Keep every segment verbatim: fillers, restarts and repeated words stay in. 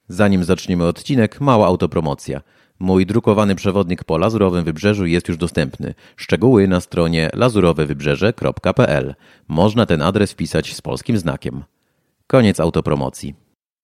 Zanim zaczniemy odcinek, mała autopromocja. Mój drukowany przewodnik po Lazurowym Wybrzeżu jest już dostępny. Szczegóły na stronie lazurowe wybrzeże kropka p l. Można ten adres wpisać z polskim znakiem. Koniec autopromocji.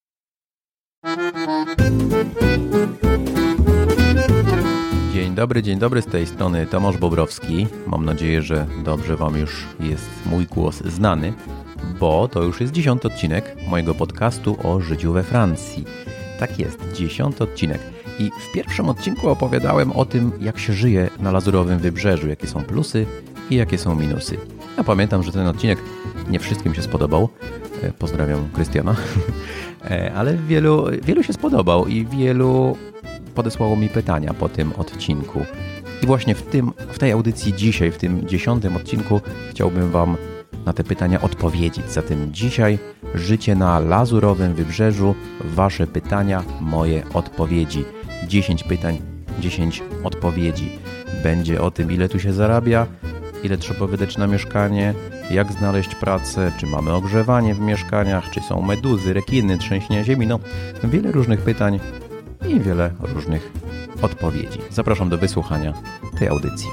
Dzień dobry, dzień dobry, z tej strony Tomasz Bobrowski. Mam nadzieję, że dobrze Wam już jest mój głos znany, bo to już jest dziesiąty odcinek mojego podcastu o życiu we Francji. Tak jest, dziesiąty odcinek. I w pierwszym odcinku opowiadałem o tym, jak się żyje na Lazurowym Wybrzeżu, jakie są plusy i jakie są minusy. Ja pamiętam, że ten odcinek nie wszystkim się spodobał. Pozdrawiam Krystiana. Ale wielu, wielu się spodobał i wielu podesłało mi pytania po tym odcinku. I właśnie w, tym, w tej audycji dzisiaj, w tym dziesiątym odcinku chciałbym Wam na te pytania odpowiedzieć. Zatem dzisiaj życie na Lazurowym Wybrzeżu, Wasze pytania, moje odpowiedzi. dziesięć pytań, dziesięć odpowiedzi. Będzie o tym, ile tu się zarabia, ile trzeba wydać na mieszkanie, jak znaleźć pracę, czy mamy ogrzewanie w mieszkaniach, czy są meduzy, rekiny, trzęsienia ziemi. No, wiele różnych pytań i wiele różnych odpowiedzi. Zapraszam do wysłuchania tej audycji.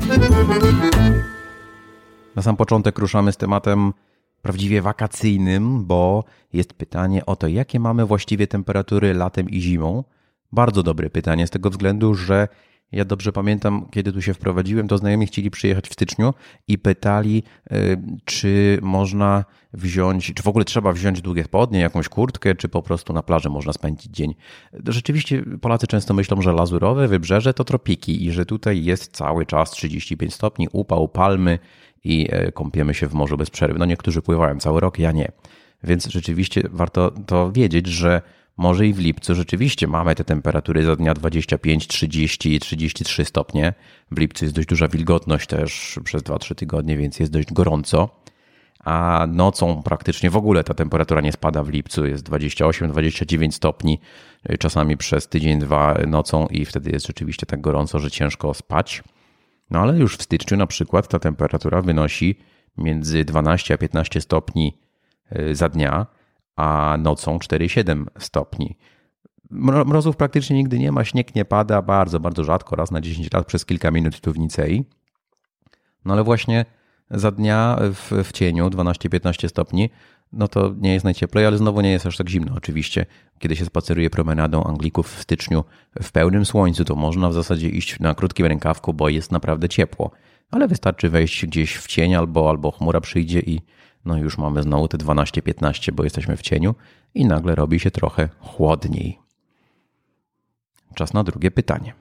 Na sam początek ruszamy z tematem prawdziwie wakacyjnym, bo jest pytanie o to, jakie mamy właściwie temperatury latem i zimą. Bardzo dobre pytanie z tego względu, że ja dobrze pamiętam, kiedy tu się wprowadziłem, to znajomi chcieli przyjechać w styczniu i pytali, czy można wziąć, czy w ogóle trzeba wziąć długie spodnie, jakąś kurtkę, czy po prostu na plaży można spędzić dzień. Rzeczywiście Polacy często myślą, że Lazurowe Wybrzeże to tropiki i że tutaj jest cały czas trzydzieści pięć stopni, upał, palmy i kąpiemy się w morzu bez przerwy. No niektórzy pływają cały rok, ja nie. Więc rzeczywiście warto to wiedzieć, że może i w lipcu rzeczywiście mamy te temperatury za dnia dwadzieścia pięć, trzydzieści, trzydzieści trzy stopnie. W lipcu jest dość duża wilgotność też przez dwa trzy tygodnie, więc jest dość gorąco. A nocą praktycznie w ogóle ta temperatura nie spada w lipcu. Jest dwadzieścia osiem, dwadzieścia dziewięć stopni, czasami przez tydzień, dwa nocą i wtedy jest rzeczywiście tak gorąco, że ciężko spać. No ale już w styczniu na przykład ta temperatura wynosi między dwanaście a piętnaście stopni za dnia, a nocą cztery siedem stopni. Mrozów praktycznie nigdy nie ma, śnieg nie pada, bardzo, bardzo rzadko, raz na dziesięć lat przez kilka minut tu w Nicei. No ale właśnie za dnia w, w cieniu dwanaście piętnaście stopni, no to nie jest najcieplej, ale znowu nie jest aż tak zimno oczywiście. Kiedy się spaceruje promenadą Anglików w styczniu w pełnym słońcu, to można w zasadzie iść na krótkim rękawku, bo jest naprawdę ciepło. Ale wystarczy wejść gdzieś w cień albo, albo chmura przyjdzie i no już mamy znowu te dwanaście piętnaście, bo jesteśmy w cieniu i nagle robi się trochę chłodniej. Czas na drugie pytanie.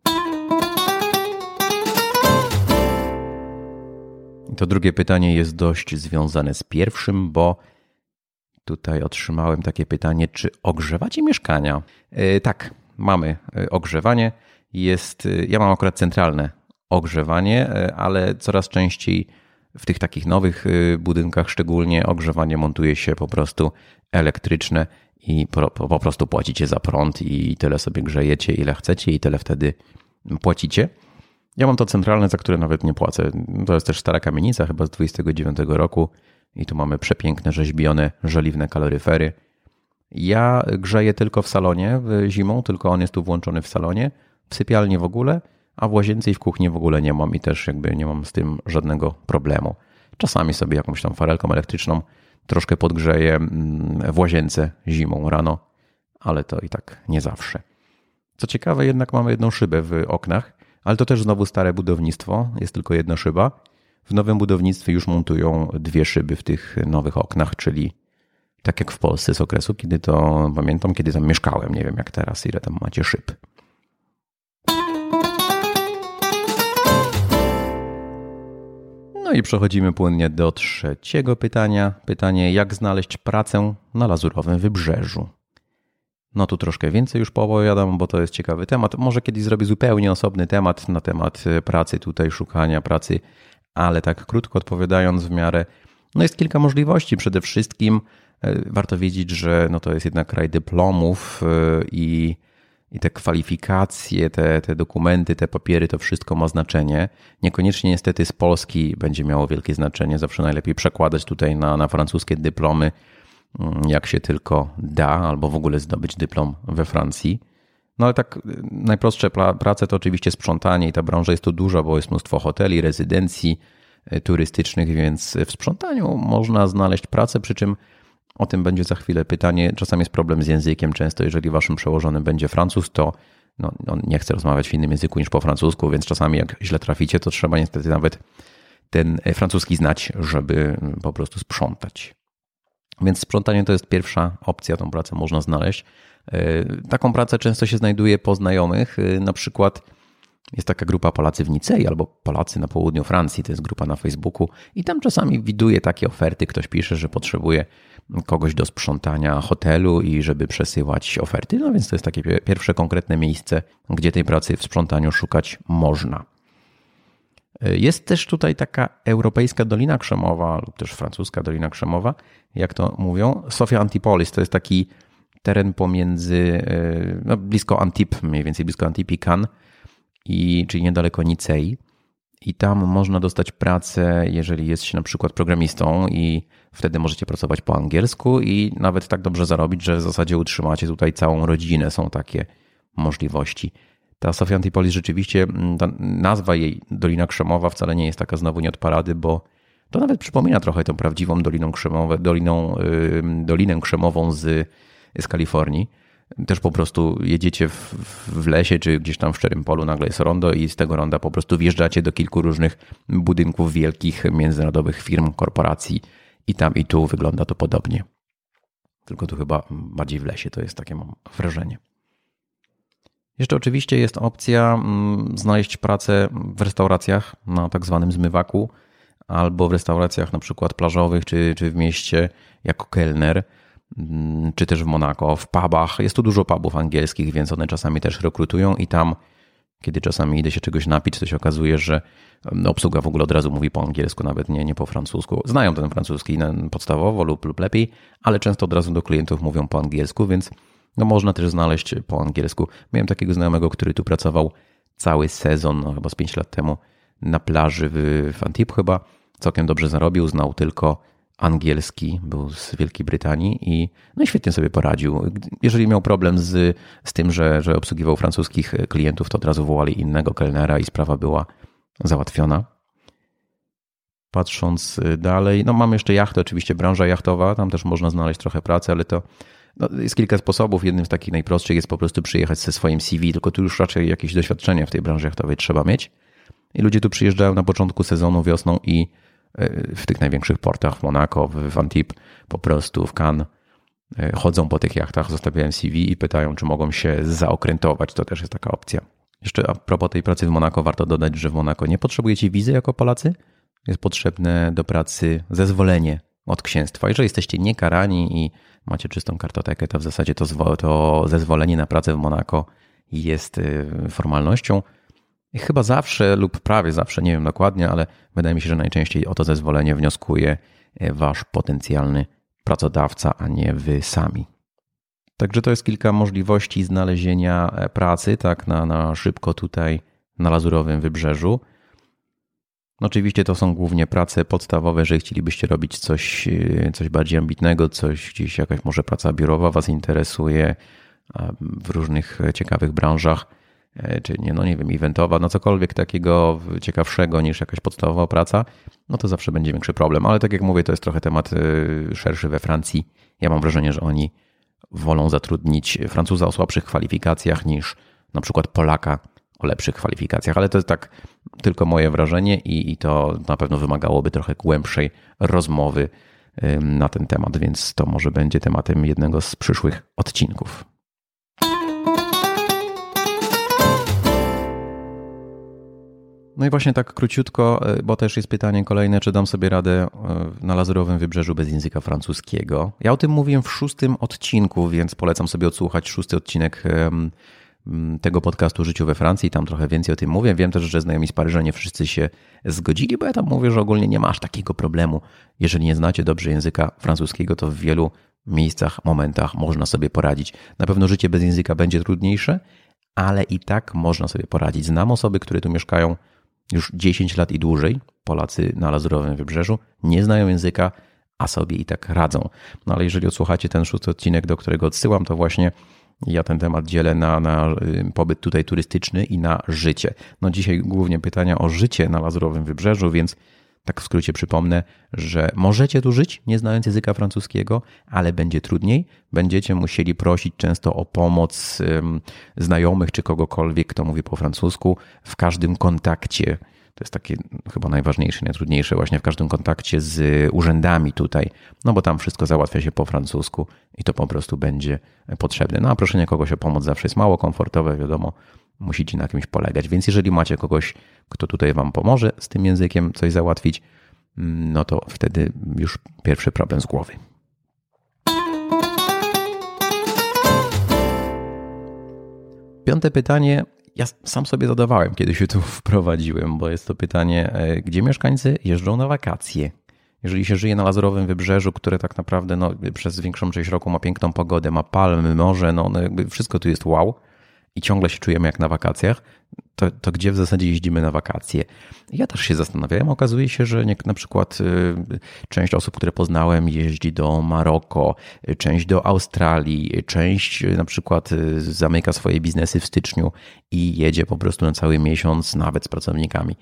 To drugie pytanie jest dość związane z pierwszym, bo tutaj otrzymałem takie pytanie, czy ogrzewacie mieszkania? Yy, tak, mamy ogrzewanie. Jest, ja mam akurat centralne ogrzewanie, ale coraz częściej w tych takich nowych budynkach szczególnie ogrzewanie montuje się po prostu elektryczne i po, po prostu płacicie za prąd i tyle sobie grzejecie, ile chcecie i tyle wtedy płacicie. Ja mam to centralne, za które nawet nie płacę. To jest też stara kamienica, chyba z dwudziestego dziewiątego roku i tu mamy przepiękne, rzeźbione, żeliwne kaloryfery. Ja grzeję tylko w salonie zimą, tylko on jest tu włączony w salonie, w sypialni w ogóle, a w łazience i w kuchni w ogóle nie mam i też jakby nie mam z tym żadnego problemu. Czasami sobie jakąś tam farelką elektryczną troszkę podgrzeję w łazience zimą rano, ale to i tak nie zawsze. Co ciekawe, jednak mamy jedną szybę w oknach, ale to też znowu stare budownictwo, jest tylko jedna szyba. W nowym budownictwie już montują dwie szyby w tych nowych oknach, czyli tak jak w Polsce z okresu, kiedy to pamiętam, kiedy tam mieszkałem, nie wiem jak teraz, ile tam macie szyb. No i przechodzimy płynnie do trzeciego pytania. Pytanie, jak znaleźć pracę na Lazurowym Wybrzeżu? No tu troszkę więcej już poopowiadam, bo to jest ciekawy temat. Może kiedyś zrobię zupełnie osobny temat na temat pracy tutaj, szukania pracy, ale tak krótko odpowiadając w miarę, no jest kilka możliwości. Przede wszystkim warto wiedzieć, że no to jest jednak kraj dyplomów i I te kwalifikacje, te, te dokumenty, te papiery, to wszystko ma znaczenie. Niekoniecznie niestety z Polski będzie miało wielkie znaczenie. Zawsze najlepiej przekładać tutaj na, na francuskie dyplomy jak się tylko da, albo w ogóle zdobyć dyplom we Francji. No ale tak najprostsze prace to oczywiście sprzątanie i ta branża jest tu duża, bo jest mnóstwo hoteli, rezydencji turystycznych, więc w sprzątaniu można znaleźć pracę, przy czym o tym będzie za chwilę pytanie. Czasami jest problem z językiem. Często jeżeli waszym przełożonym będzie Francuz, to no, on nie chce rozmawiać w innym języku niż po francusku, więc czasami jak źle traficie, to trzeba niestety nawet ten francuski znać, żeby po prostu sprzątać. Więc sprzątanie to jest pierwsza opcja, tą pracę można znaleźć. Taką pracę często się znajduje po znajomych, na przykład jest taka grupa Polacy w Nicei albo Polacy na południu Francji, to jest grupa na Facebooku i tam czasami widuję takie oferty, ktoś pisze, że potrzebuje kogoś do sprzątania hotelu i żeby przesyłać oferty, no więc to jest takie pierwsze konkretne miejsce, gdzie tej pracy w sprzątaniu szukać można. Jest też tutaj taka europejska Dolina Krzemowa lub też francuska Dolina Krzemowa, jak to mówią. Sofia Antipolis to jest taki teren pomiędzy, no blisko Antibes, mniej więcej blisko Antibes i Cannes, i, czyli niedaleko Nicei. I tam można dostać pracę, jeżeli jest się na przykład programistą i wtedy możecie pracować po angielsku i nawet tak dobrze zarobić, że w zasadzie utrzymacie tutaj całą rodzinę. Są takie możliwości. Ta Sofia Antipolis rzeczywiście, ta nazwa jej Dolina Krzemowa wcale nie jest taka znowu nie od parady, bo to nawet przypomina trochę tą prawdziwą Doliną Krzemową, Doliną, yy, Dolinę Krzemową z, z Kalifornii. Też po prostu jedziecie w, w lesie czy gdzieś tam w szczerym polu, nagle jest rondo i z tego ronda po prostu wjeżdżacie do kilku różnych budynków wielkich międzynarodowych firm, korporacji i tam i tu wygląda to podobnie. Tylko tu chyba bardziej w lesie, to jest takie mam wrażenie. Jeszcze oczywiście jest opcja znaleźć pracę w restauracjach na tak zwanym zmywaku albo w restauracjach na przykład plażowych czy, czy w mieście jako kelner, czy też w Monako, w pubach. Jest tu dużo pubów angielskich, więc one czasami też rekrutują i tam, kiedy czasami idę się czegoś napić, to się okazuje, że obsługa w ogóle od razu mówi po angielsku, nawet nie, nie po francusku. Znają ten francuski podstawowo lub, lub lepiej, ale często od razu do klientów mówią po angielsku, więc no można też znaleźć po angielsku. Miałem takiego znajomego, który tu pracował cały sezon, no chyba z pięć lat temu, na plaży w, w Antibes chyba. Całkiem dobrze zarobił, znał tylko angielski, był z Wielkiej Brytanii i, no i świetnie sobie poradził. Jeżeli miał problem z, z tym, że, że obsługiwał francuskich klientów, to od razu wołali innego kelnera i sprawa była załatwiona. Patrząc dalej, no mam jeszcze jachtę, oczywiście branża jachtowa, tam też można znaleźć trochę pracy, ale to no, jest kilka sposobów. Jednym z takich najprostszych jest po prostu przyjechać ze swoim C V, tylko tu już raczej jakieś doświadczenie w tej branży jachtowej trzeba mieć. I ludzie tu przyjeżdżają na początku sezonu, wiosną i w tych największych portach, w Monako, w Antibes, po prostu w Cannes, chodzą po tych jachtach, zostawiają C V i pytają, czy mogą się zaokrętować. To też jest taka opcja. Jeszcze a propos tej pracy w Monako, warto dodać, że w Monako nie potrzebujecie wizy jako Polacy. Jest potrzebne do pracy zezwolenie od księstwa. Jeżeli jesteście niekarani i macie czystą kartotekę, to w zasadzie to, zwo- to zezwolenie na pracę w Monako jest formalnością. I chyba zawsze lub prawie zawsze, nie wiem dokładnie, ale wydaje mi się, że najczęściej o to zezwolenie wnioskuje wasz potencjalny pracodawca, a nie wy sami. Także to jest kilka możliwości znalezienia pracy tak na, na szybko tutaj na Lazurowym Wybrzeżu. Oczywiście to są głównie prace podstawowe, jeżeli chcielibyście robić coś, coś bardziej ambitnego, coś gdzieś jakaś może praca biurowa was interesuje w różnych ciekawych branżach, czy nie, no nie wiem, eventowa, no cokolwiek takiego ciekawszego niż jakaś podstawowa praca, no to zawsze będzie większy problem. Ale tak jak mówię, to jest trochę temat szerszy we Francji. Ja mam wrażenie, że oni wolą zatrudnić Francuza o słabszych kwalifikacjach niż na przykład Polaka o lepszych kwalifikacjach, ale to jest tak tylko moje wrażenie i, i to na pewno wymagałoby trochę głębszej rozmowy na ten temat, więc to może będzie tematem jednego z przyszłych odcinków. No i właśnie tak króciutko, bo też jest pytanie kolejne, czy dam sobie radę na Lazurowym Wybrzeżu bez języka francuskiego. Ja o tym mówiłem w szóstym odcinku, więc polecam sobie odsłuchać szósty odcinek tego podcastu Życiu we Francji. Tam trochę więcej o tym mówię. Wiem też, że znajomi z Paryża nie wszyscy się zgodzili, bo ja tam mówię, że ogólnie nie ma aż takiego problemu. Jeżeli nie znacie dobrze języka francuskiego, to w wielu miejscach, momentach można sobie poradzić. Na pewno życie bez języka będzie trudniejsze, ale i tak można sobie poradzić. Znam osoby, które tu mieszkają już dziesięć lat i dłużej, Polacy na Lazurowym Wybrzeżu, nie znają języka, a sobie i tak radzą. No ale jeżeli odsłuchacie ten szósty odcinek, do którego odsyłam, to właśnie ja ten temat dzielę na, na pobyt tutaj turystyczny i na życie. No dzisiaj głównie pytania o życie na Lazurowym Wybrzeżu, więc tak w skrócie przypomnę, że możecie tu żyć, nie znając języka francuskiego, ale będzie trudniej. Będziecie musieli prosić często o pomoc um, znajomych czy kogokolwiek, kto mówi po francusku w każdym kontakcie. To jest takie chyba najważniejsze, najtrudniejsze właśnie w każdym kontakcie z urzędami tutaj, no bo tam wszystko załatwia się po francusku i to po prostu będzie potrzebne. No a proszenie kogoś o pomoc zawsze jest mało komfortowe, wiadomo, musicie na kimś polegać. Więc jeżeli macie kogoś, kto tutaj wam pomoże z tym językiem coś załatwić, no to wtedy już pierwszy problem z głowy. Piąte pytanie. Ja sam sobie zadawałem, kiedy się tu wprowadziłem, bo jest to pytanie, gdzie mieszkańcy jeżdżą na wakacje? Jeżeli się żyje na Lazurowym Wybrzeżu, które tak naprawdę no, przez większą część roku ma piękną pogodę, ma palmy, morze, no, no jakby wszystko tu jest wow i ciągle się czujemy jak na wakacjach, to, to gdzie w zasadzie jeździmy na wakacje? Ja też się zastanawiałem. Okazuje się, że nie, na przykład y, część osób, które poznałem, jeździ do Maroko, część do Australii, część y, na przykład y, zamyka swoje biznesy w styczniu i jedzie po prostu na cały miesiąc, nawet z pracownikami,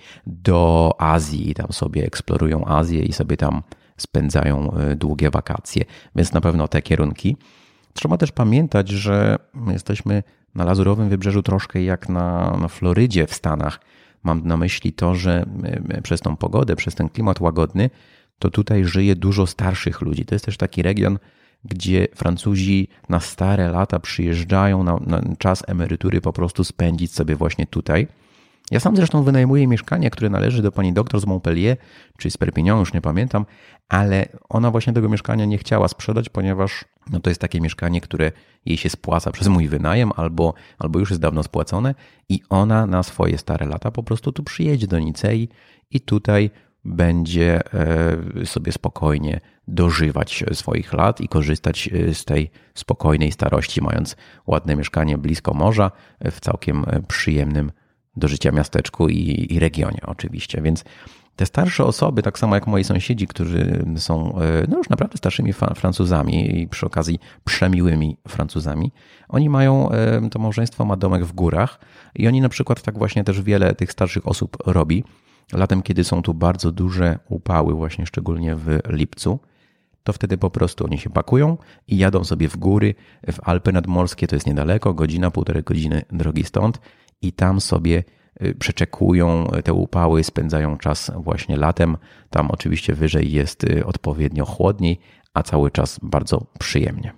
do Azji i tam sobie eksplorują Azję i sobie tam spędzają y, długie wakacje. Więc na pewno te kierunki. Trzeba też pamiętać, że my jesteśmy na Lazurowym Wybrzeżu troszkę jak na, na Florydzie w Stanach. Mam na myśli to, że przez tą pogodę, przez ten klimat łagodny, to tutaj żyje dużo starszych ludzi. To jest też taki region, gdzie Francuzi na stare lata przyjeżdżają na, na czas emerytury po prostu spędzić sobie właśnie tutaj. Ja sam zresztą wynajmuję mieszkanie, które należy do pani doktor z Montpellier, czy z Perpignan, już nie pamiętam, ale ona właśnie tego mieszkania nie chciała sprzedać, ponieważ no to jest takie mieszkanie, które jej się spłaca przez mój wynajem albo, albo już jest dawno spłacone i ona na swoje stare lata po prostu tu przyjedzie do Nicei i tutaj będzie sobie spokojnie dożywać swoich lat i korzystać z tej spokojnej starości, mając ładne mieszkanie blisko morza w całkiem przyjemnym do życia miasteczku i, i regionie oczywiście, więc te starsze osoby, tak samo jak moi sąsiedzi, którzy są no już naprawdę starszymi Francuzami i przy okazji przemiłymi Francuzami, oni mają, to małżeństwo ma domek w górach i oni na przykład tak właśnie też wiele tych starszych osób robi. Latem, kiedy są tu bardzo duże upały, właśnie szczególnie w lipcu, to wtedy po prostu oni się pakują i jadą sobie w góry, w Alpy Nadmorskie, to jest niedaleko, godzina, półtorej godziny drogi stąd i tam sobie przeczekują te upały, spędzają czas właśnie latem. Tam oczywiście wyżej jest odpowiednio chłodniej, a cały czas bardzo przyjemnie.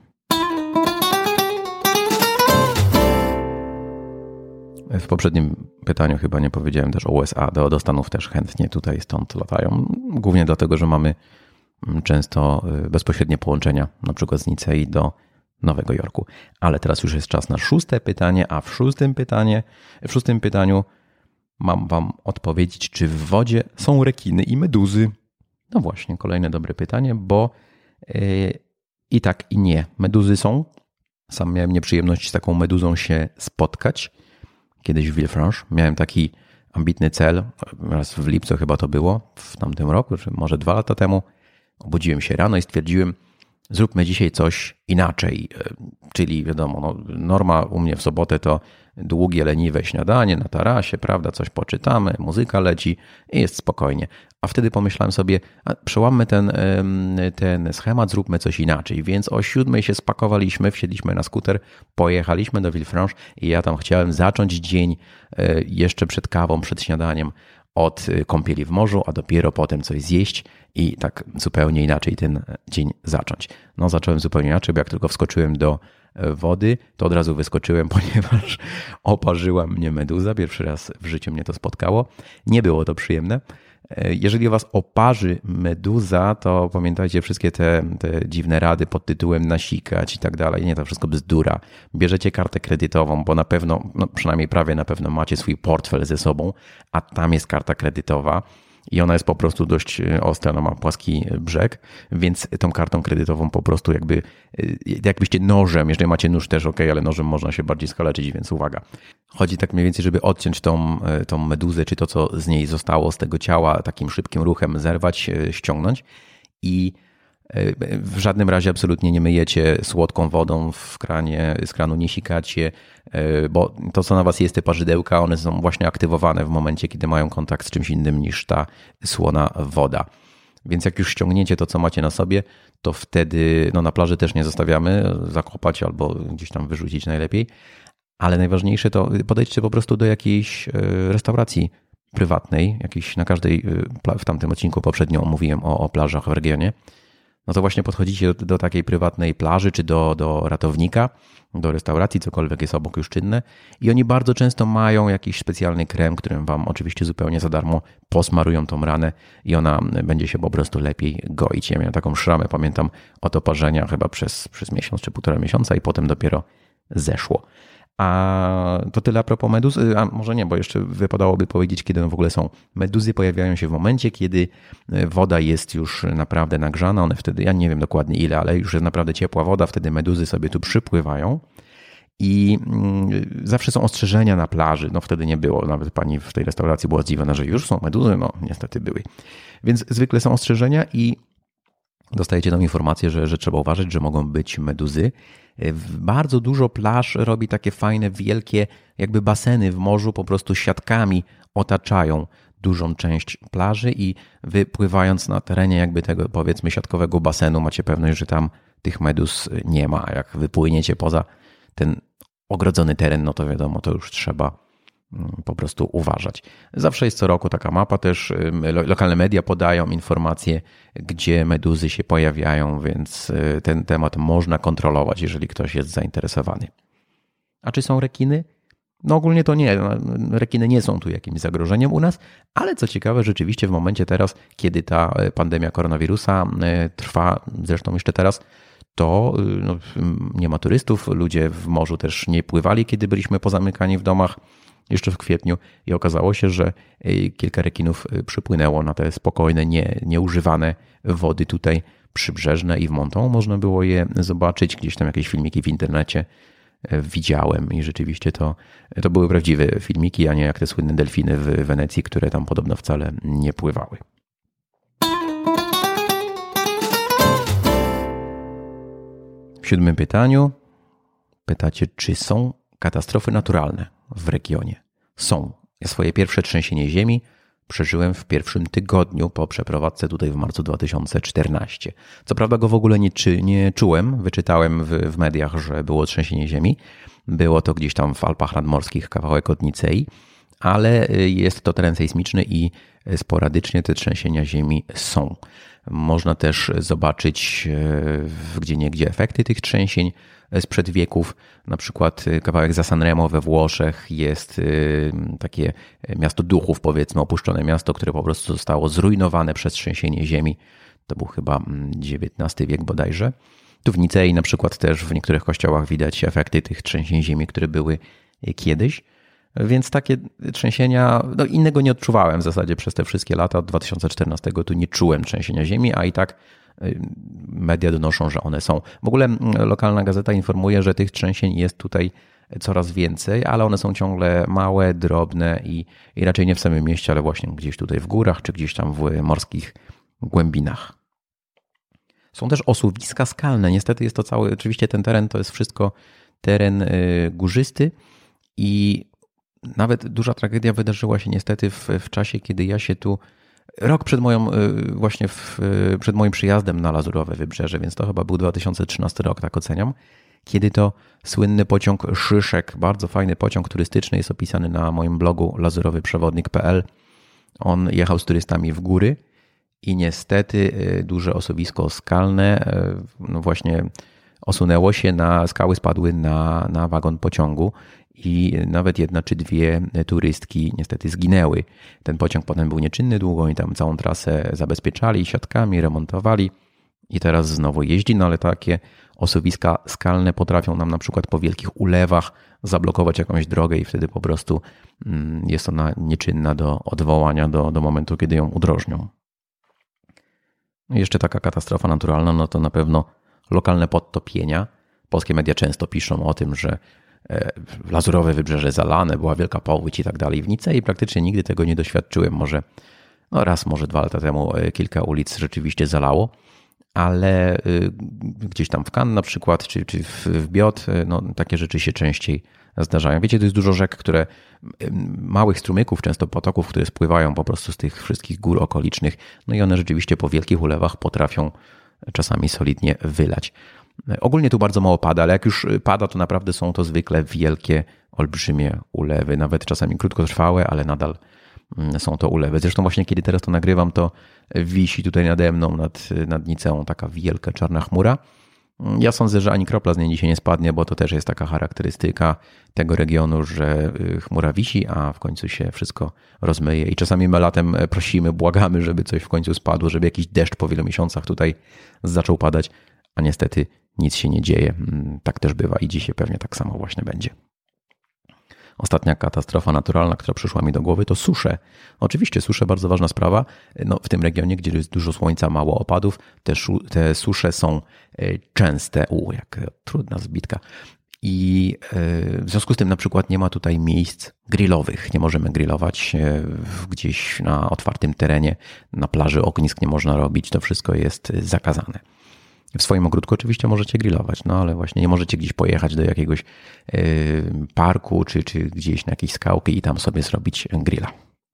W poprzednim pytaniu chyba nie powiedziałem też o U S A, do, do Stanów też chętnie tutaj stąd latają. Głównie dlatego, że mamy często bezpośrednie połączenia, na przykład z Nicei do Nowego Jorku. Ale teraz już jest czas na szóste pytanie, a w szóstym pytanie, w szóstym pytaniu mam wam odpowiedzieć, czy w wodzie są rekiny i meduzy. No właśnie, kolejne dobre pytanie, bo yy, i tak i nie. Meduzy są. Sam miałem nieprzyjemność z taką meduzą się spotkać. Kiedyś w Villefranche miałem taki ambitny cel, raz w lipcu chyba to było, w tamtym roku, czy może dwa lata temu. Obudziłem się rano i stwierdziłem, zróbmy dzisiaj coś inaczej. Czyli wiadomo, no, norma u mnie w sobotę to długie, leniwe śniadanie na tarasie, prawda, coś poczytamy, muzyka leci i jest spokojnie. A wtedy pomyślałem sobie, a przełammy ten, ten schemat, zróbmy coś inaczej. Więc o siódmej się spakowaliśmy, wsiedliśmy na skuter, pojechaliśmy do Villefranche i ja tam chciałem zacząć dzień jeszcze przed kawą, przed śniadaniem od kąpieli w morzu, a dopiero potem coś zjeść i tak zupełnie inaczej ten dzień zacząć. No zacząłem zupełnie inaczej, bo jak tylko wskoczyłem do wody, to od razu wyskoczyłem, ponieważ oparzyła mnie meduza. Pierwszy raz w życiu mnie to spotkało. Nie było to przyjemne. Jeżeli was oparzy meduza, to pamiętajcie wszystkie te, te dziwne rady pod tytułem nasikać i tak dalej. Nie, to wszystko bzdura. Bierzecie kartę kredytową, bo na pewno, no przynajmniej prawie na pewno macie swój portfel ze sobą, a tam jest karta kredytowa i ona jest po prostu dość ostra, ona ma płaski brzeg, więc tą kartą kredytową po prostu jakby, jakbyście nożem, jeżeli macie nóż też ok, ale nożem można się bardziej skaleczyć, więc uwaga. Chodzi tak mniej więcej, żeby odciąć tą, tą meduzę, czy to, co z niej zostało, z tego ciała, takim szybkim ruchem zerwać, ściągnąć i W żadnym razie absolutnie nie myjecie słodką wodą w kranie, z kranu nie sikacie, bo to, co na was jest, te parzydełka, one są właśnie aktywowane w momencie, kiedy mają kontakt z czymś innym niż ta słona woda. Więc jak już ściągniecie to, co macie na sobie, to wtedy no na plaży też nie zostawiamy, zakopać albo gdzieś tam wyrzucić najlepiej. Ale najważniejsze to podejdźcie po prostu do jakiejś restauracji prywatnej, jakiejś na każdej, w tamtym odcinku poprzednio mówiłem o, o plażach w regionie. No to właśnie podchodzicie do, do takiej prywatnej plaży, czy do, do ratownika, do restauracji, cokolwiek jest obok już czynne i oni bardzo często mają jakiś specjalny krem, którym wam oczywiście zupełnie za darmo posmarują tą ranę i ona będzie się po prostu lepiej goić. Ja miałem taką szramę, pamiętam, od oparzenia chyba przez, przez miesiąc czy półtora miesiąca i potem dopiero zeszło. A to tyle a propos meduz, a może nie, bo jeszcze wypadałoby powiedzieć, kiedy one w ogóle są. Meduzy pojawiają się w momencie, kiedy woda jest już naprawdę nagrzana, one wtedy, ja nie wiem dokładnie ile, ale już jest naprawdę ciepła woda, wtedy meduzy sobie tu przypływają i zawsze są ostrzeżenia na plaży, no wtedy nie było, nawet pani w tej restauracji była zdziwiona, że już są meduzy, no niestety były. Więc zwykle są ostrzeżenia i dostajecie tam informację, że, że trzeba uważać, że mogą być meduzy. Bardzo dużo plaż robi takie fajne, wielkie jakby baseny w morzu, po prostu siatkami otaczają dużą część plaży i wy pływając na terenie jakby tego powiedzmy siatkowego basenu macie pewność, że tam tych meduz nie ma. A jak wypłyniecie poza ten ogrodzony teren, no to wiadomo, to już trzeba po prostu uważać. Zawsze jest co roku taka mapa też, lokalne media podają informacje, gdzie meduzy się pojawiają, więc ten temat można kontrolować, jeżeli ktoś jest zainteresowany. A czy są rekiny? No ogólnie to nie. Rekiny nie są tu jakimś zagrożeniem u nas, ale co ciekawe, rzeczywiście w momencie teraz, kiedy ta pandemia koronawirusa trwa, zresztą jeszcze teraz, to no, nie ma turystów, ludzie w morzu też nie pływali, kiedy byliśmy pozamykani w domach, jeszcze w kwietniu i okazało się, że kilka rekinów przypłynęło na te spokojne, nie, nieużywane wody tutaj przybrzeżne i w Monton. Można było je zobaczyć, gdzieś tam jakieś filmiki w internecie widziałem i rzeczywiście to, to były prawdziwe filmiki, a nie jak te słynne delfiny w Wenecji, które tam podobno wcale nie pływały. W siódmym pytaniu pytacie, czy są katastrofy naturalne w regionie? Są. Ja swoje pierwsze trzęsienie ziemi przeżyłem w pierwszym tygodniu po przeprowadzce tutaj w marcu dwa tysiące czternastego. Co prawda go w ogóle nie, czy, nie czułem. Wyczytałem w, w mediach, że było trzęsienie ziemi. Było to gdzieś tam w Alpach Nadmorskich, kawałek od Nicei, ale jest to teren sejsmiczny i sporadycznie te trzęsienia ziemi są. Można też zobaczyć gdzieniegdzie efekty tych trzęsień sprzed wieków. Na przykład kawałek za Sanremo we Włoszech jest takie miasto duchów, powiedzmy, opuszczone miasto, które po prostu zostało zrujnowane przez trzęsienie ziemi. To był chyba dziewiętnasty wiek bodajże. Tu w Nicei na przykład też w niektórych kościołach widać efekty tych trzęsień ziemi, które były kiedyś. Więc takie trzęsienia, no innego nie odczuwałem w zasadzie przez te wszystkie lata. Od dwa tysiące czternastego tu nie czułem trzęsienia ziemi, a i tak media donoszą, że one są. W ogóle lokalna gazeta informuje, że tych trzęsień jest tutaj coraz więcej, ale one są ciągle małe, drobne i, i raczej nie w samym mieście, ale właśnie gdzieś tutaj w górach, czy gdzieś tam w morskich głębinach. Są też osuwiska skalne. Niestety jest to cały, oczywiście ten teren to jest wszystko teren górzysty i nawet duża tragedia wydarzyła się niestety w, w czasie, kiedy ja się tu rok przed moją, właśnie w, przed moim przyjazdem na Lazurowe Wybrzeże, więc to chyba był dwa tysiące trzynasty rok, tak oceniam, kiedy to słynny pociąg Szyszek, bardzo fajny pociąg turystyczny, jest opisany na moim blogu lazurowy przewodnik kropka p l. On jechał z turystami w góry i niestety duże osuwisko skalne no właśnie osunęło się, na skały spadły na, na wagon pociągu i nawet jedna czy dwie turystki niestety zginęły. Ten pociąg potem był nieczynny długo i tam całą trasę zabezpieczali siatkami, remontowali i teraz znowu jeździ, no ale takie osuwiska skalne potrafią nam na przykład po wielkich ulewach zablokować jakąś drogę i wtedy po prostu jest ona nieczynna do odwołania do, do momentu, kiedy ją udrożnią. Jeszcze taka katastrofa naturalna, no to na pewno lokalne podtopienia. Polskie media często piszą o tym, że Lazurowe Wybrzeże zalane, była wielka powódź i tak dalej. W Nicei praktycznie nigdy tego nie doświadczyłem. Może no raz, może dwa lata temu kilka ulic rzeczywiście zalało, ale gdzieś tam w Cannes na przykład, czy, czy w Biot, no, takie rzeczy się częściej zdarzają. Wiecie, to jest dużo rzek, które, małych strumyków, często potoków, które spływają po prostu z tych wszystkich gór okolicznych, no i one rzeczywiście po wielkich ulewach potrafią czasami solidnie wylać. Ogólnie tu bardzo mało pada, ale jak już pada, to naprawdę są to zwykle wielkie, olbrzymie ulewy, nawet czasami krótkotrwałe, ale nadal są to ulewy. Zresztą właśnie kiedy teraz to nagrywam, to wisi tutaj nade mną nad, nad Niceą taka wielka czarna chmura. Ja sądzę, że ani kropla z niej dzisiaj nie spadnie, bo to też jest taka charakterystyka tego regionu, że chmura wisi, a w końcu się wszystko rozmyje. I czasami my latem prosimy, błagamy, żeby coś w końcu spadło, żeby jakiś deszcz po wielu miesiącach tutaj zaczął padać, a niestety nic się nie dzieje. Tak też bywa i dzisiaj pewnie tak samo właśnie będzie. Ostatnia katastrofa naturalna, która przyszła mi do głowy, to susze. Oczywiście susze, bardzo ważna sprawa. No, w tym regionie, gdzie jest dużo słońca, mało opadów, te, te susze są częste. U, jak trudna zbitka. I w związku z tym na przykład nie ma tutaj miejsc grillowych. Nie możemy grillować gdzieś na otwartym terenie, na plaży ognisk nie można robić. To wszystko jest zakazane. W swoim ogródku oczywiście możecie grillować, no ale właśnie nie możecie gdzieś pojechać do jakiegoś parku czy, czy gdzieś na jakieś skałki i tam sobie zrobić grilla.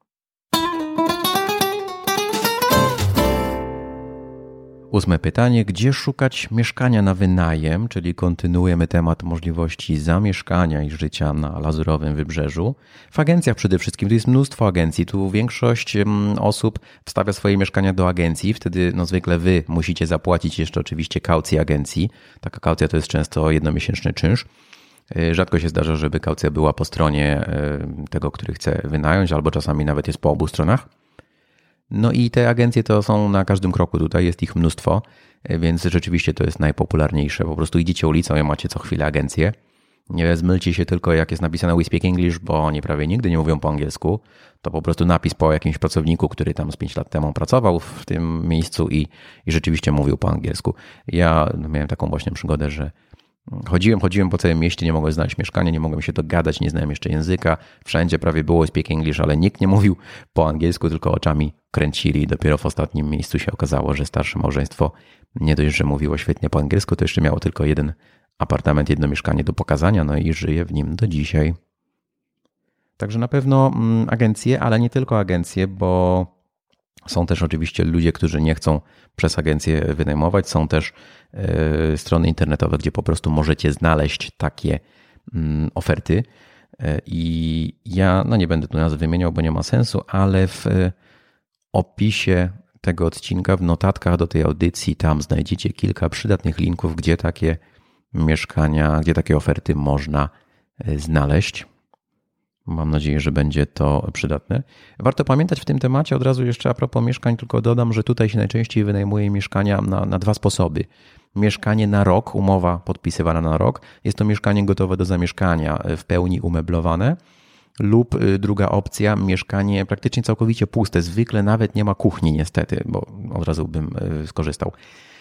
Ósme pytanie. Gdzie szukać mieszkania na wynajem, czyli kontynuujemy temat możliwości zamieszkania i życia na Lazurowym Wybrzeżu. W agencjach przede wszystkim, tu jest mnóstwo agencji, tu większość osób wstawia swoje mieszkania do agencji, wtedy no zwykle wy musicie zapłacić jeszcze oczywiście kaucję agencji. Taka kaucja to jest często jednomiesięczny czynsz. Rzadko się zdarza, żeby kaucja była po stronie tego, który chce wynająć, albo czasami nawet jest po obu stronach. No i te agencje to są na każdym kroku, tutaj jest ich mnóstwo, więc rzeczywiście to jest najpopularniejsze. Po prostu idziecie ulicą i macie co chwilę agencję. Nie zmylcie się tylko, jak jest napisane We Speak English, bo oni prawie nigdy nie mówią po angielsku. To po prostu napis po jakimś pracowniku, który tam z pięć lat temu pracował w tym miejscu i, i rzeczywiście mówił po angielsku. Ja miałem taką właśnie przygodę, że Chodziłem, chodziłem po całym mieście, nie mogłem znaleźć mieszkania, nie mogłem się dogadać, nie znałem jeszcze języka. Wszędzie prawie było Speak English, ale nikt nie mówił po angielsku, tylko oczami kręcili. Dopiero w ostatnim miejscu się okazało, że starsze małżeństwo nie dość, że mówiło świetnie po angielsku, to jeszcze miało tylko jeden apartament, jedno mieszkanie do pokazania, no i żyje w nim do dzisiaj. Także na pewno agencje, ale nie tylko agencje, bo są też oczywiście ludzie, którzy nie chcą przez agencję wynajmować. Są też y, strony internetowe, gdzie po prostu możecie znaleźć takie y, oferty. Y, I ja no nie będę tu nazw wymieniał, bo nie ma sensu, ale w y, opisie tego odcinka, w notatkach do tej audycji, tam znajdziecie kilka przydatnych linków, gdzie takie mieszkania, gdzie takie oferty można y, znaleźć. Mam nadzieję, że będzie to przydatne. Warto pamiętać w tym temacie, od razu jeszcze a propos mieszkań, tylko dodam, że tutaj się najczęściej wynajmuje mieszkania na, na dwa sposoby. Mieszkanie na rok, umowa podpisywana na rok, jest to mieszkanie gotowe do zamieszkania, w pełni umeblowane, lub druga opcja, mieszkanie praktycznie całkowicie puste, zwykle nawet nie ma kuchni niestety, bo od razu bym skorzystał.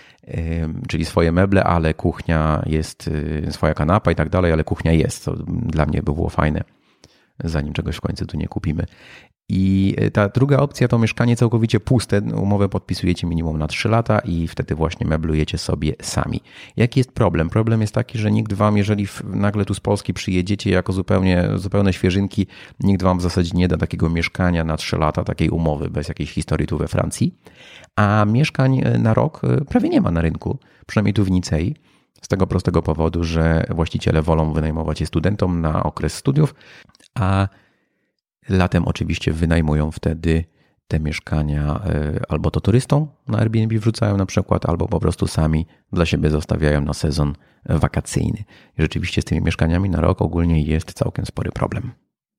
Czyli swoje meble, ale kuchnia jest, swoja kanapa i tak dalej, ale kuchnia jest, co dla mnie by było fajne, zanim czegoś w końcu tu nie kupimy. I ta druga opcja to mieszkanie całkowicie puste. Umowę podpisujecie minimum na trzy lata i wtedy właśnie meblujecie sobie sami. Jaki jest problem? Problem jest taki, że nikt wam, jeżeli nagle tu z Polski przyjedziecie jako zupełnie, zupełne świeżynki, nikt wam w zasadzie nie da takiego mieszkania na trzy lata, takiej umowy bez jakiejś historii tu we Francji. A mieszkań na rok prawie nie ma na rynku, przynajmniej tu w Nicei. Z tego prostego powodu, że właściciele wolą wynajmować je studentom na okres studiów, a latem oczywiście wynajmują wtedy te mieszkania albo to turystom na Airbnb wrzucają na przykład, albo po prostu sami dla siebie zostawiają na sezon wakacyjny. I rzeczywiście z tymi mieszkaniami na rok ogólnie jest całkiem spory problem.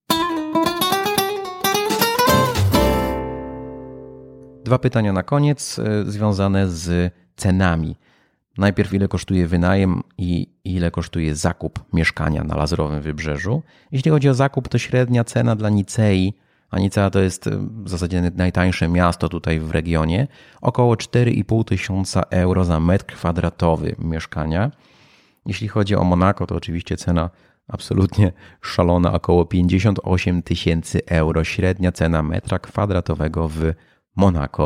Dwa pytania na koniec związane z cenami. Najpierw ile kosztuje wynajem i ile kosztuje zakup mieszkania na Lazurowym Wybrzeżu. Jeśli chodzi o zakup, to średnia cena dla Nicei, a Nicea to jest w zasadzie najtańsze miasto tutaj w regionie, około cztery i pół tysiąca euro za metr kwadratowy mieszkania. Jeśli chodzi o Monako, to oczywiście cena absolutnie szalona, około pięćdziesiąt osiem tysięcy euro średnia cena metra kwadratowego w Monako.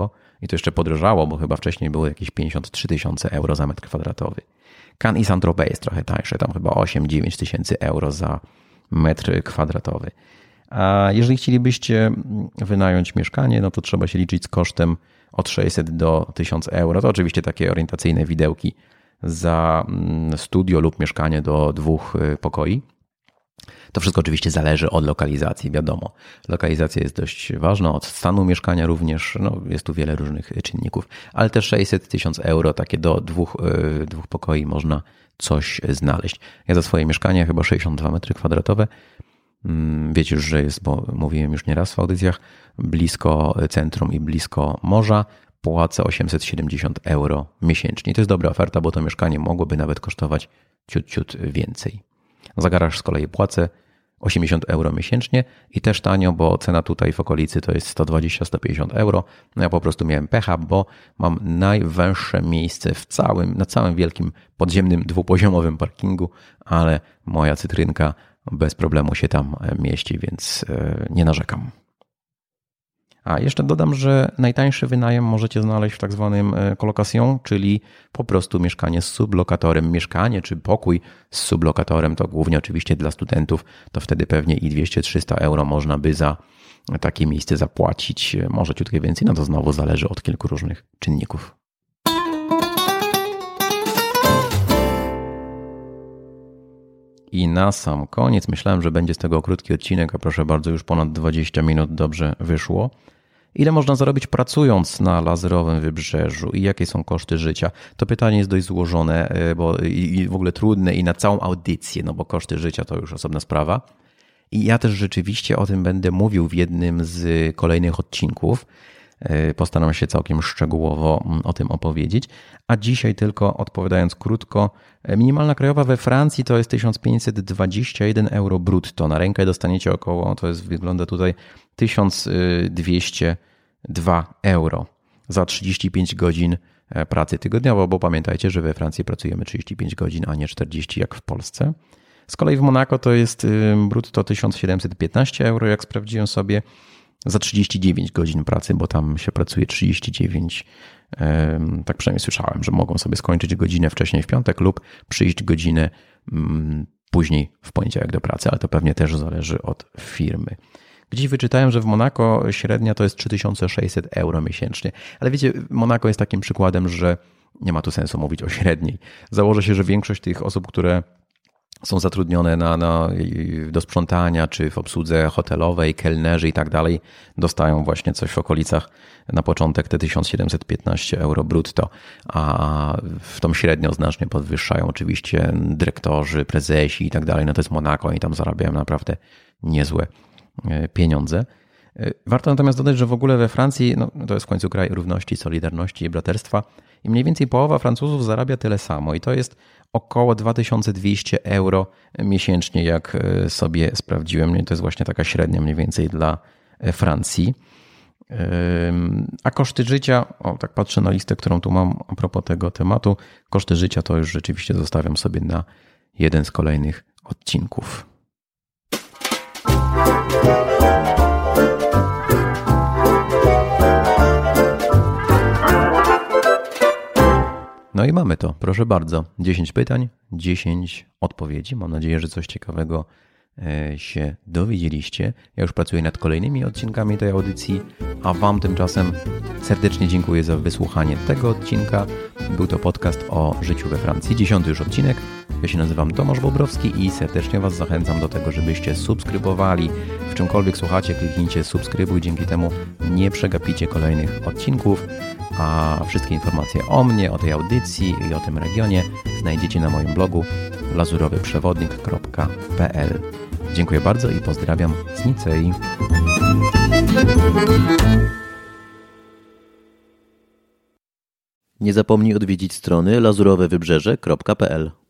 i to jeszcze podrożało, bo chyba wcześniej było jakieś pięćdziesiąt trzy tysiące euro za metr kwadratowy. Cannes i Saint-Tropez jest trochę tańsze, tam chyba osiem dziewięć tysięcy euro za metr kwadratowy. A jeżeli chcielibyście wynająć mieszkanie, no to trzeba się liczyć z kosztem od sześćset do tysiąc euro. To oczywiście takie orientacyjne widełki za studio lub mieszkanie do dwóch pokoi. To wszystko oczywiście zależy od lokalizacji, wiadomo. Lokalizacja jest dość ważna, od stanu mieszkania również, no jest tu wiele różnych czynników, ale też sześćset tysięcy euro, takie do dwóch, dwóch pokoi można coś znaleźć. Ja za swoje mieszkanie, chyba sześćdziesiąt dwa metry kwadratowe, wiecie już, że jest, bo mówiłem już nieraz w audycjach, blisko centrum i blisko morza, płacę osiemset siedemdziesiąt euro miesięcznie. I to jest dobra oferta, bo to mieszkanie mogłoby nawet kosztować ciut, ciut więcej. Za garaż z kolei płacę osiemdziesiąt euro miesięcznie i też tanio, bo cena tutaj w okolicy to jest sto dwadzieścia do stu pięćdziesięciu euro. No ja po prostu miałem pecha, bo mam najwęższe miejsce w całym, na całym wielkim podziemnym dwupoziomowym parkingu, ale moja cytrynka bez problemu się tam mieści, więc nie narzekam. A jeszcze dodam, że najtańszy wynajem możecie znaleźć w tak zwanym colocation, czyli po prostu mieszkanie z sublokatorem. Mieszkanie czy pokój z sublokatorem to głównie oczywiście dla studentów, to wtedy pewnie i dwieście do trzystu euro można by za takie miejsce zapłacić. Może ciutkę więcej, no to znowu zależy od kilku różnych czynników. I na sam koniec, myślałem, że będzie z tego krótki odcinek, a proszę bardzo, już ponad dwadzieścia minut dobrze wyszło. Ile można zarobić pracując na Lazurowym Wybrzeżu i jakie są koszty życia? To pytanie jest dość złożone bo i w ogóle trudne i na całą audycję, no bo koszty życia to już osobna sprawa. I ja też rzeczywiście o tym będę mówił w jednym z kolejnych odcinków. Postaram się całkiem szczegółowo o tym opowiedzieć. A dzisiaj tylko odpowiadając krótko, minimalna krajowa we Francji to jest tysiąc pięćset dwadzieścia jeden euro brutto. Na rękę dostaniecie około, to jest, wygląda tutaj, tysiąc dwieście dwa euro za trzydzieści pięć godzin pracy tygodniowo, bo pamiętajcie, że we Francji pracujemy trzydzieści pięć godzin, a nie czterdzieści jak w Polsce. Z kolei w Monako to jest brutto tysiąc siedemset piętnaście euro, jak sprawdziłem sobie, za trzydzieści dziewięć godzin pracy, bo tam się pracuje trzydzieści dziewięć. Tak przynajmniej słyszałem, że mogą sobie skończyć godzinę wcześniej w piątek lub przyjść godzinę później w poniedziałek do pracy, ale to pewnie też zależy od firmy. Gdzieś wyczytałem, że w Monako średnia to jest trzy tysiące sześćset euro miesięcznie. Ale wiecie, Monako jest takim przykładem, że nie ma tu sensu mówić o średniej. Założę się, że większość tych osób, które są zatrudnione na, na, do sprzątania, czy w obsłudze hotelowej, kelnerzy i tak dalej, dostają właśnie coś w okolicach na początek te tysiąc siedemset piętnaście euro brutto, a w tą średnią znacznie podwyższają oczywiście dyrektorzy, prezesi i tak dalej. No to jest Monako i tam zarabiają naprawdę niezłe pieniądze. Warto natomiast dodać, że w ogóle we Francji, no to jest w końcu kraj równości, solidarności i braterstwa i mniej więcej połowa Francuzów zarabia tyle samo i to jest około dwa tysiące dwieście euro miesięcznie, jak sobie sprawdziłem. To jest właśnie taka średnia mniej więcej dla Francji. A koszty życia, o tak patrzę na listę, którą tu mam a propos tego tematu, koszty życia to już rzeczywiście zostawiam sobie na jeden z kolejnych odcinków. No i mamy to, proszę bardzo. dziesięć pytań, dziesięć odpowiedzi. Mam nadzieję, że coś ciekawego się dowiedzieliście. Ja już pracuję nad kolejnymi odcinkami tej audycji, a Wam tymczasem serdecznie dziękuję za wysłuchanie tego odcinka. Był to podcast o życiu we Francji, dziesiąty już odcinek. Ja się nazywam Tomasz Bobrowski i serdecznie Was zachęcam do tego, żebyście subskrybowali. W czymkolwiek słuchacie, kliknijcie subskrybuj, dzięki temu nie przegapicie kolejnych odcinków, a wszystkie informacje o mnie, o tej audycji i o tym regionie znajdziecie na moim blogu lazurowy przewodnik kropka p l. Dziękuję bardzo i pozdrawiam z Nicei. Nie zapomnij odwiedzić strony lazurowe wybrzeże kropka p l.